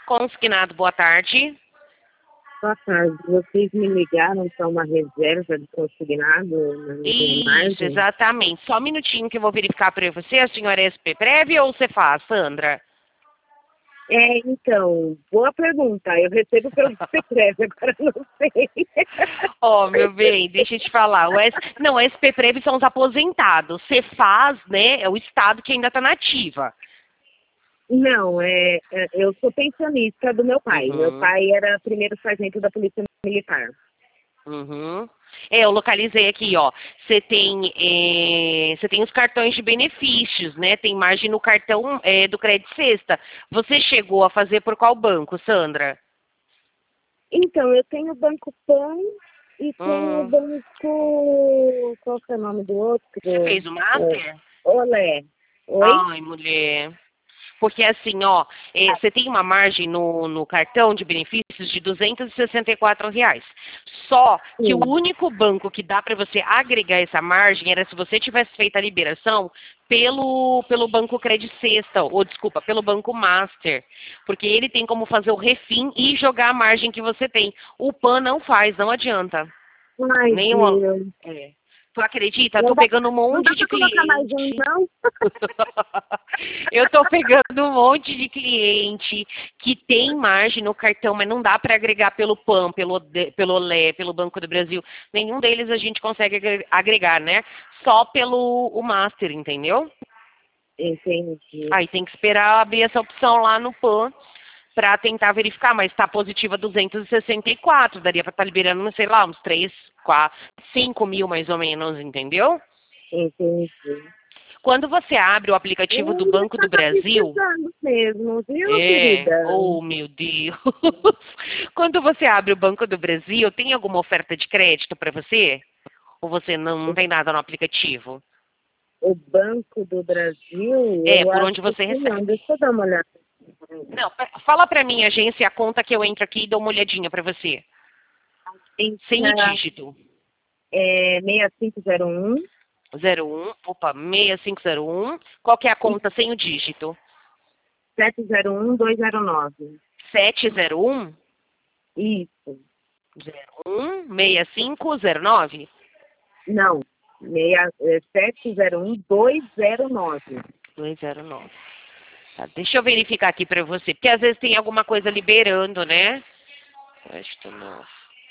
Consignado, boa tarde. Boa tarde. Vocês me ligaram para uma reserva de consignado na minha Isso, imagem? exatamente. Só um minutinho que eu vou verificar para você. A senhora é SP Prévia ou Cefaz, Sandra? Então, boa pergunta. Eu recebo pelo CPF, agora não sei. Ó, meu bem, deixa eu te falar. Não, a SP Prévia são os aposentados. Cefaz, né, é o estado que ainda está na ativa. Não, eu sou pensionista do meu pai. Meu Uhum. pai era primeiro sargento da Polícia Militar. Uhum. Eu localizei aqui, ó. Você tem os cartões de benefícios, né? Tem margem no cartão do Crédito Sexta. Você chegou a fazer por qual banco, Sandra? Então, eu tenho o Banco Pan e tenho o Hum. Banco... Qual que é o nome do outro? Você fez o Master? Olé. Oi? Ai, mulher. Porque assim, ó, você tem uma margem no cartão de benefícios de R$ 264. Só que o Sim. único banco que dá para você agregar essa margem era se você tivesse feito a liberação pelo Banco Credit Sexta, ou desculpa, pelo Banco Master. Porque ele tem como fazer o refim e jogar a margem que você tem. O PAN não faz, não adianta. Ai, Nenhuma. Deus. É. Tu acredita? Não Tô dá, pegando um não monte dá de para colocar mais um, cliente. não? Eu tô pegando um monte de cliente que tem margem no cartão, mas não dá para agregar pelo PAN, pelo Olé, pelo Banco do Brasil. Nenhum deles a gente consegue agregar, né? Só pelo o Master, entendeu? Entendi. Aí tem que esperar abrir essa opção lá no PAN para tentar verificar, mas está positiva 264, daria para estar liberando, sei lá, uns 3, 4, 5 mil mais ou menos, entendeu? Entendi. Quando você abre o aplicativo do Banco do Estava Brasil, precisando mesmo, viu, querida? oh meu Deus. Quando você abre o Banco do Brasil, tem alguma oferta de crédito para você? Ou você não tem nada no aplicativo? O Banco do Brasil, É, eu por acho onde que você não. recebe. Deixa eu dar uma olhada. Não, fala para mim, agência, a conta que eu entro aqui e dou uma olhadinha para você. Sem o Entra dígito. 6501 6501. Qual que é a e conta sem o dígito? 701209. 701 Isso. 01 6509. Não. 701209. 209. Tá, deixa eu verificar aqui para você, porque às vezes tem alguma coisa liberando, né? Crédito novo.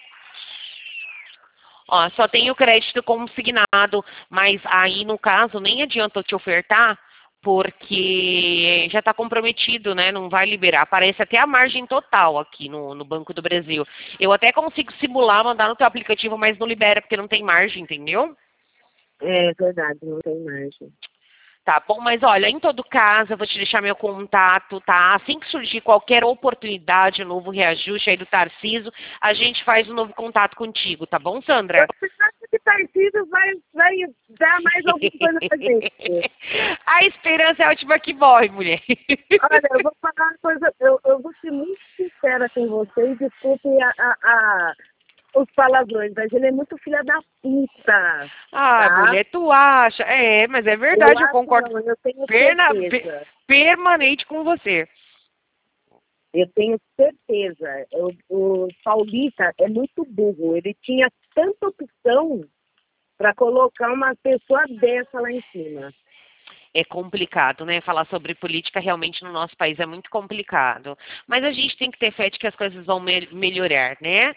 Ó, só tem o crédito consignado, mas aí no caso nem adianta eu te ofertar, porque já está comprometido, né? Não vai liberar. Aparece até a margem total aqui no Banco do Brasil. Eu até consigo simular, mandar no teu aplicativo, mas não libera porque não tem margem, entendeu? É verdade, não tem margem. Tá bom, mas olha, em todo caso, eu vou te deixar meu contato, tá? Assim que surgir qualquer oportunidade, um novo reajuste aí do Tarciso, a gente faz um novo contato contigo, tá bom, Sandra? Você acha que Tarcísio vai dar mais alguma coisa pra gente? A esperança é a última que morre, mulher. Olha, eu vou falar uma coisa, eu vou ser muito sincera com você e desculpe os palavrões, mas ele é muito filha da puta, Ah, tá? mulher, tu acha? É, mas é Eu verdade, eu acho concordo não, eu tenho perna- certeza. permanente com você. Eu tenho certeza. O Paulista é muito burro. Ele tinha tanta opção para colocar uma pessoa dessa lá em cima. É complicado, né? Falar sobre política realmente no nosso país é muito complicado. Mas a gente tem que ter fé de que as coisas vão melhorar, né?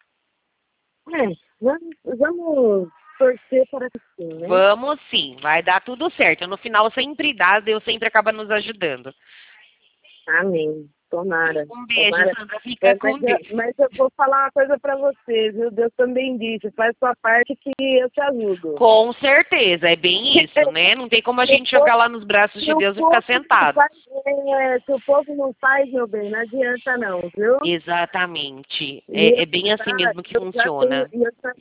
Vamos torcer para que sim, né? Vamos sim, vai dar tudo certo. No final sempre dá, Deus sempre acaba nos ajudando. Amém. Tomara. Um beijo, Tomara. Sandra. Fica com Deus. Mas eu vou falar uma coisa para você, viu? Deus também disse, faz sua parte que eu te ajudo. Com certeza, é bem isso, né? Não tem como a gente jogar lá nos braços de Deus e ficar sentado. Se o povo não faz, meu bem, não adianta não, viu? Exatamente. E É bem assim mesmo que eu funciona.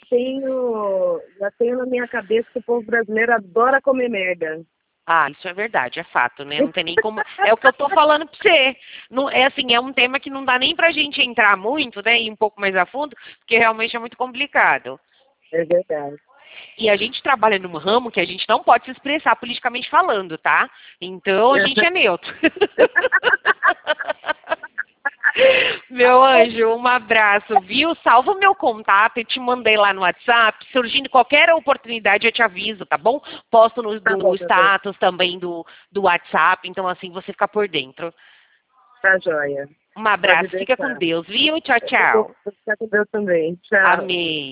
já tenho na minha cabeça que o povo brasileiro adora comer merda. Ah, isso é verdade, é fato, né? Não tem nem como. É o que eu tô falando pra você. Não, é assim, é um tema que não dá nem pra gente entrar muito, né? Ir um pouco mais a fundo, porque realmente é muito complicado. É verdade. E a gente trabalha num ramo que a gente não pode se expressar politicamente falando, tá? Então a gente é neutro. Meu anjo, um abraço, viu? Salva o meu contato e te mandei lá no WhatsApp. Surgindo qualquer oportunidade, eu te aviso, tá bom? Posto Tá no bom, meu bem. status também do WhatsApp, então assim você fica por dentro. Tá joia. Um Pode abraço, fica com deixar. Deus, viu? Tchau, Eu vou tchau. ficar com Deus também. Tchau. Amém.